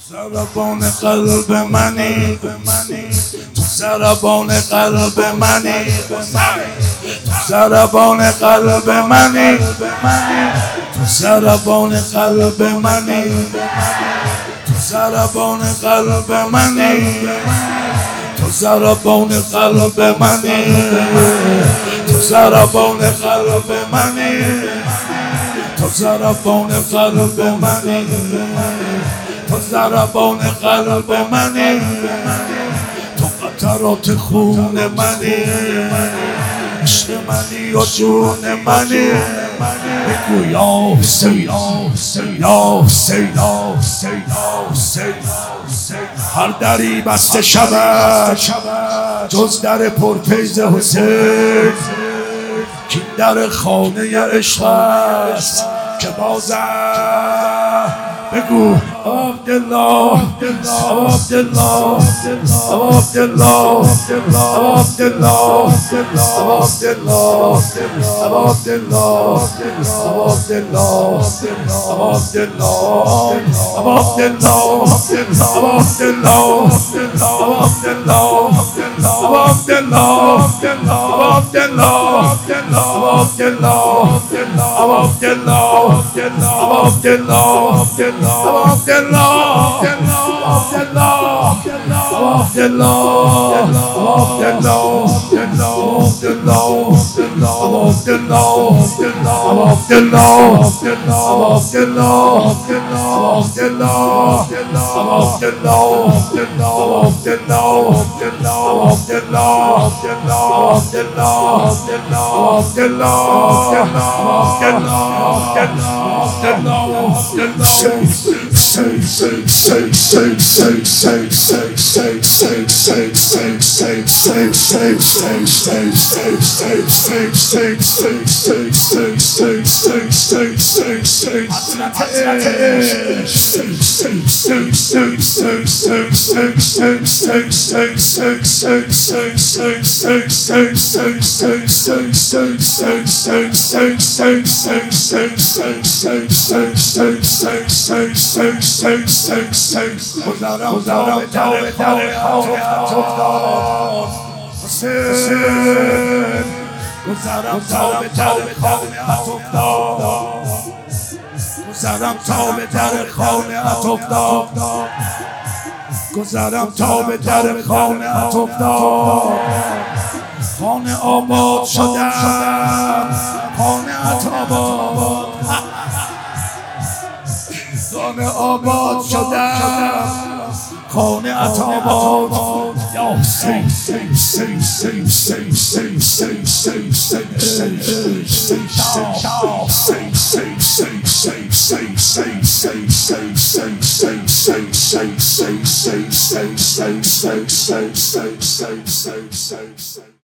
ضربان قلب منی، تو ضربان قلب منی، تو ضربان قلب منی، تو ضربان قلب منی، تو ضربان قلب منی، تو ضربان قلب منی، تو ضربان قلب منی، تو ضربان قلب منی، تو ضربان قلب منی، تو قطرات خون منی، عشق منی و جون منی. بگو یا حسین یا حسین یا حسین. هر دری بسته شود جز در پرفیض حسین، که در خانه عشق است که بازم. بگو عبدالله عبدالله عبدالله عبدالله عبدالله عبدالله گذرم تا به در خانه‌ات افتاد، گذرم تا به در خانه‌ات افتاد، گذرم تا به در خانه‌ات افتاد. خانه آباد شدم، خانه‌ات آباد، خانه آباد شدم، خانه‌ات آباد. یا حسین say